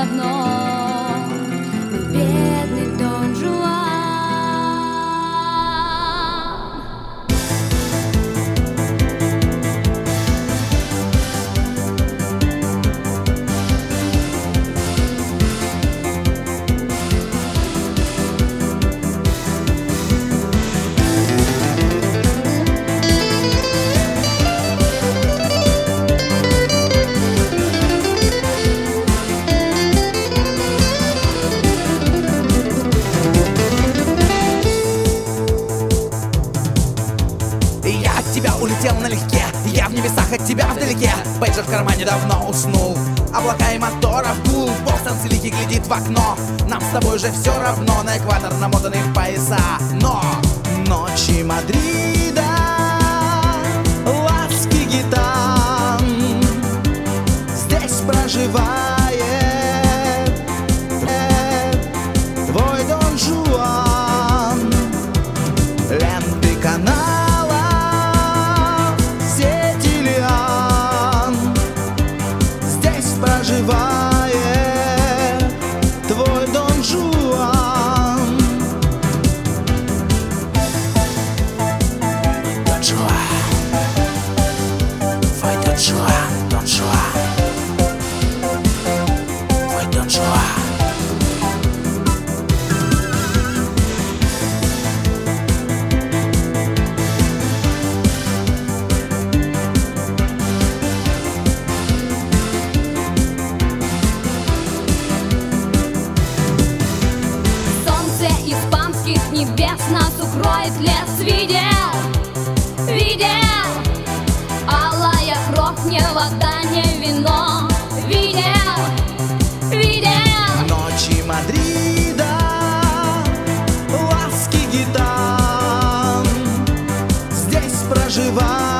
давно, бедный Дон Жуан. Я от тебя улетел налегке, я в небесах от тебя вдалеке. Пейджер в кармане давно уснул, облака и моторов гул. Бостон великий глядит в окно, нам с тобой же все равно. На экватор намотаны в пояса, но ночи Мадрида, ласки гитан, здесь проживает твой Дон Жуан. Ленты канала, сети лиан, здесь проживает твой Дон Жуан. Дон Жуан, твой Дон Жуан, Дон Жуан, твой Дон Жуан. Испанских небес нас укроет лес. Видел, видел, алая кровь, не вода, не вино. Видел, видел. Ночи Мадрида, ласки гитан, здесь проживает